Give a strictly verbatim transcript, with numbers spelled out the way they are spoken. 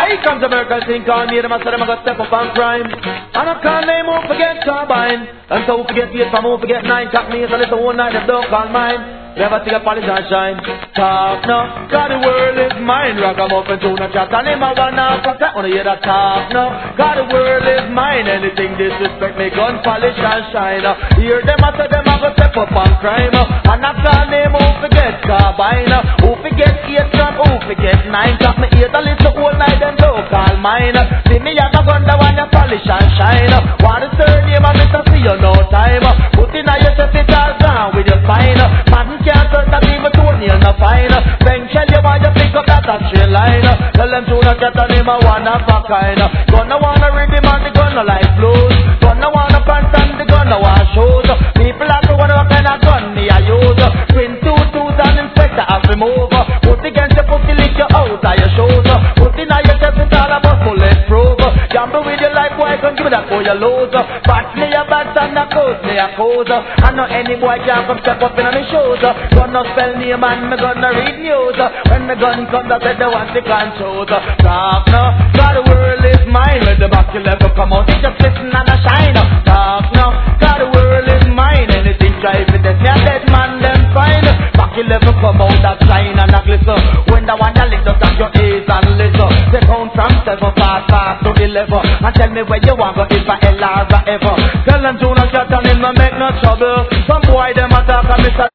I come to America, think on me, them I say them I got step up on crime. And I can't name who forget carbine. And so who forget eight from who forget nine. Cock me is a little one night, them don't call mine. Never take a polish and shine. Talk now, cause the world is mine. Ragamuffin tuna chat and him a run off a cat. Wanna hear that talk now, cause the world is mine. Anything disrespect me, gun polish and shine. Hear them I say them a go step up on crime. And I can't name who forget carbine. Who forget eight from who forget nine. Cock me eight a little whole night, them don't call mine. See me have a gun that want to polish and shine. Want the surname and Mister see you no time. Put in a yourself it all down with your spine. Man can't turn that even toenail no fine. Then shell you want you pick up that a trail line. Tell them to not get a name a one of a kind. Gonna wanna read him and the gunna like blues. Gonna wanna pants and the gunna want shoes. People have to wonder what kind of gun me I use. Twin two twos and inspector have to move. Put against your pussy lick you out of your shoes. Put in a yourself it's all about bulletproof. Gamble with your life boy can give that for your lose. Bat me a bat and a coat me a cause. I know any boy can come step up in my shoes. Gonna spell name and me gonna read news. When the gun comes I said they want the controls. Talk now, cause the world is mine. Let the back level come out, it's just listen and a shine. Talk now, cause the world is mine. Anything try for this, me a dead man them fine. Back level come out that shine and that glisten. When the one that lick just at your ears and listen. They count from seven fast fast to eleven. And tell me where you want go if I L or ever. Tell them to not shut down in no make no trouble. Some boy them attack and Mister